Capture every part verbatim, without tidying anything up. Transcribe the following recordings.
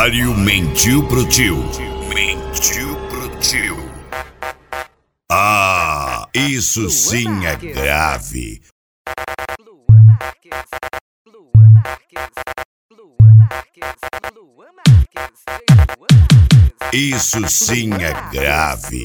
Mário mentiu pro tio. Mentiu pro tio. Ah, isso sim é grave. Luan Marques, Luan Marques, Luan Marques, Luan Marques, Luan Marques. Isso sim é grave.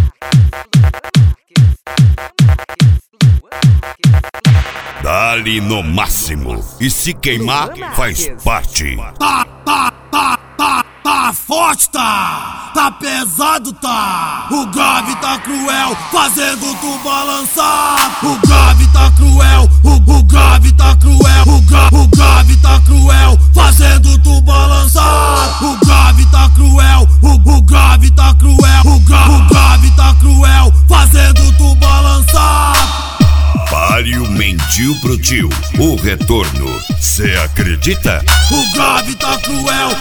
Dá-lhe no máximo. E se queimar, faz parte. Tá, tá, tá, tá, tá forte, tá. Tá pesado, tá. O grave tá cruel, fazendo tu balançar. O grave tá cruel, o, o grave tá cruel. O, gra, o grave tá cruel, fazendo tu balançar. O grave tá cruel, o, o grave tá cruel. O, gra, o grave tá cruel, fazendo tu balançar. Mário mentiu pro tio. O retorno, cê acredita? O grave tá cruel.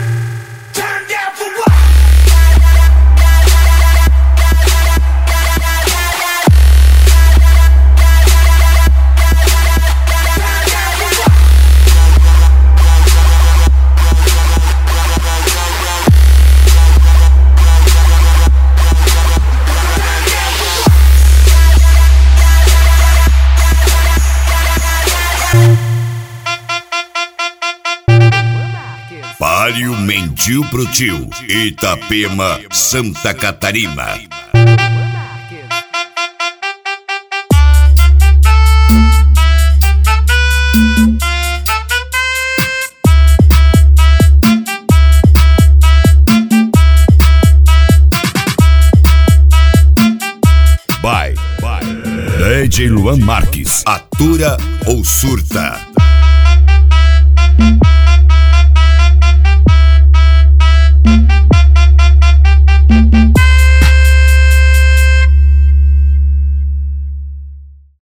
Mário mentiu pro tio. Itapema, Santa Catarina. Vai, vai. D J Luan Marques. Atura ou surta? Thank you.